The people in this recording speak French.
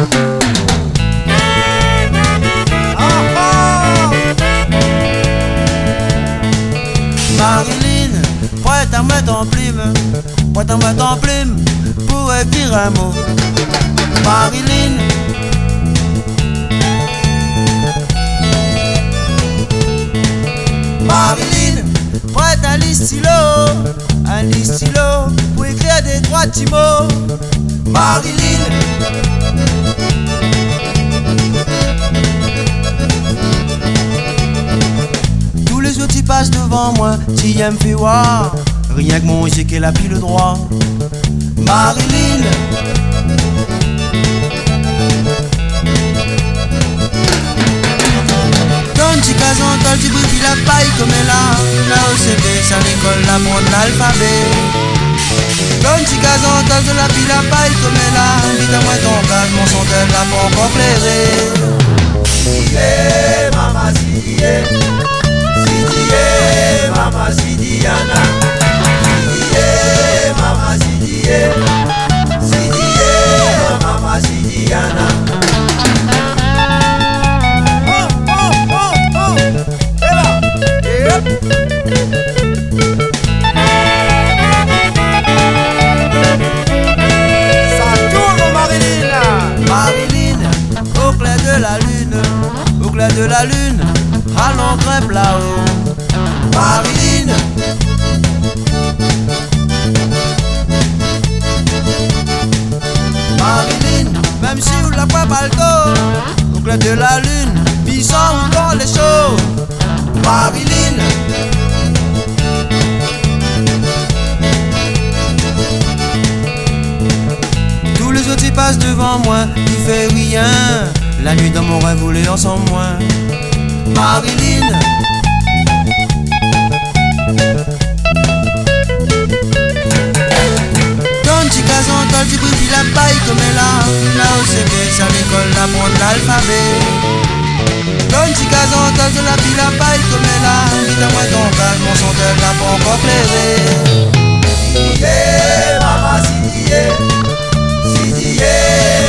Marilyn, prête à mettre en plume, prête à mettre en plume pour écrire un mot. Marilyn, Marilyn, prête à un stylo pour écrire des trois petits mots. Marilyn, tous les outils passent devant moi, si me fait voir, rien que mon j'ai qu'elle a pris le droit. Marilyn, quand tu cases en tu briques la paille comme elle a OCB, c'est à l'école l'apprendre l'alphabet. Quand tu cases en de la pile la paille comme elle a, vite à moi ton gage, mon son de la pas encore plairé. Sidie, mama Sidie, Sidie, mama Sidiana, Sidie, mama Sidie, Sidie, mama Sidiana. Ça tourne Marilyn. Marilyn, au clair de la lune, au clair de la lune, allons crêpe là-haut. Marilyn, Marilyn, même si vous la pas balto, au clair de la lune, bison ou dans les shows. Marilyn, tous les autres ils passent devant moi, il fait rien. La nuit dans mon rêve voulait ensemble moi. Marilyn, quand tu cases en tol, tu briques la paille comme elle a. Là où c'est que c'est à l'école d'apprendre l'alphabet. Quand tu cases en tol, de la pile la paille comme elle a. Vite à moi ton gage, mon son de la pas encore plairé. Sidie, mama Sidie, Sidie.